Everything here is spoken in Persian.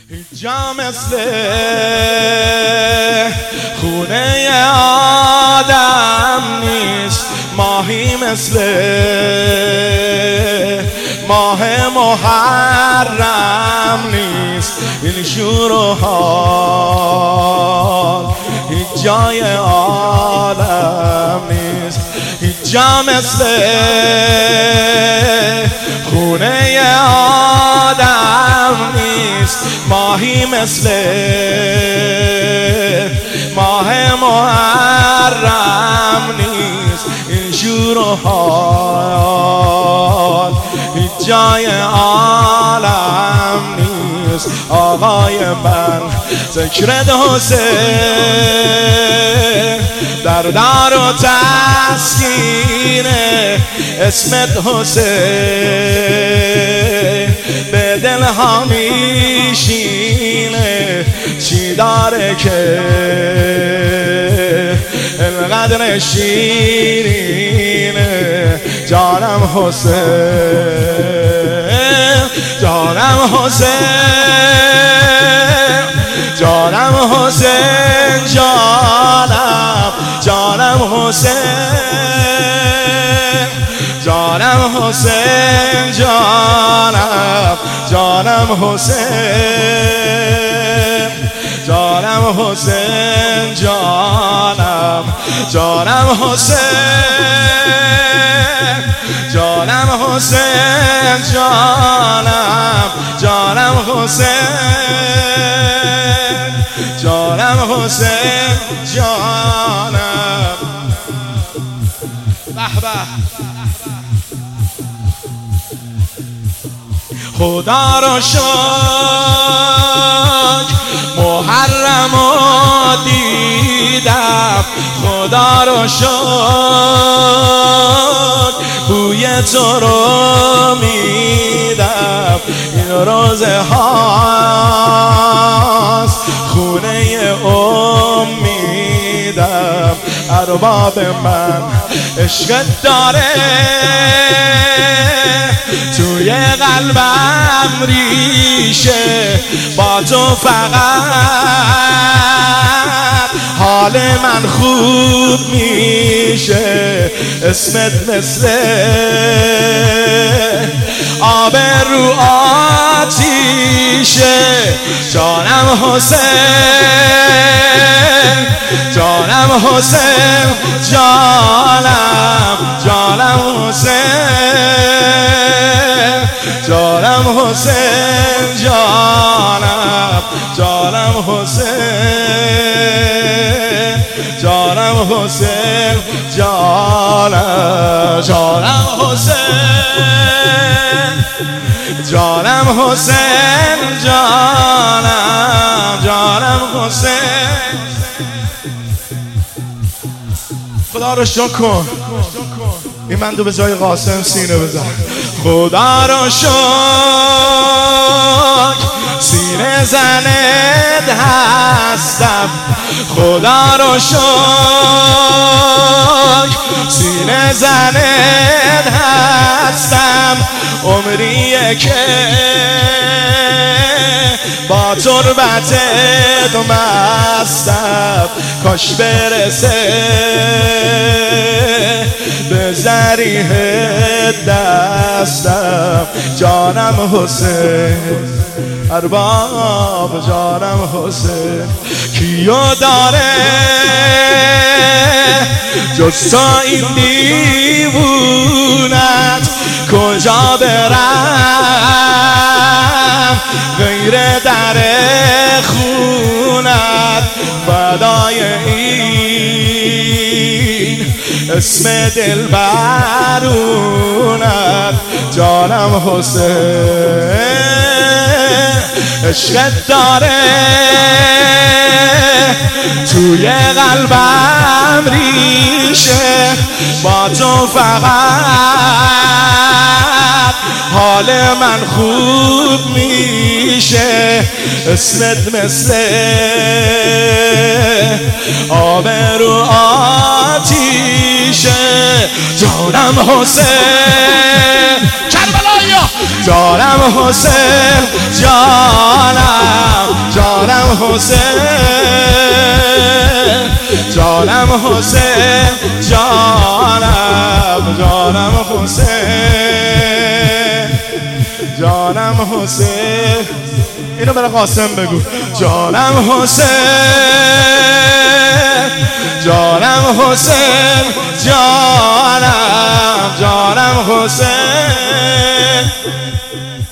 جا مثل خونه آدم نیست، ماهی مثل ماه محرم نیست. این شور و حال هیچ جای عالم نیست. هیچ جا مثل خونه آدم نیست، ماهی مثل ماه محرم نیست. این شور و حال هیچ جای عالم نیست. آقای من ذکرت حسین در دار و تسکین اسمت حسین به دل ها میشینه. چی داره که اینقدر شیرینه؟ جانم حسین، جانم حسین، جانم حسین، جانم، جانم حسین، جانم حسین، جانم، جانم حسین، جانم حسین، جانم، جانم حسین، جانم حسین، جانم، جانم حسین، جانم حسین، جانم. به به خدا رو شکر محرمو دیدم. خدا رو شکر بوی تو رو میدم. این روزه هاست خونه امیدم. ارباب من عشقت داره توی قلبم ریشه. با تو فقط حال من خوب میشه. اسمت مثل آب رو آتیشه. جانم حسین، جانم حسین، جانم، جانم حسین، جانم حسین، جانم، جانم حسین، جانم حسین، جانم، جانم حسین، جانم حسین، جانم، جانم حسین. خدا رو شکر کن. این من دو به جای قاسم سینه بزن. خدا رو شکر سینه زنت هستم. خدا رو شکر سینه زنت هستم. عمریه که با تربتت مستم. کاش برسه به ذریح دستم. جانم حسین، ارباب جانم حسین. کیو داره جز تو این دیوونت؟ کجا برم غیر در خونت؟ فدای این اسم دلبرونت. جانم حسین عشقت داره توی قلبم ریشه. با تو فقط حال من خوب میشه. اسمت مثل آب رو آتیشه. جانم حسین کربلایی، جانم حسین، جانم، حسین جانم حسین جانم حسین جانم حسین اینو برای قاسم بگو جانم حسین جانم حسین جانم حسین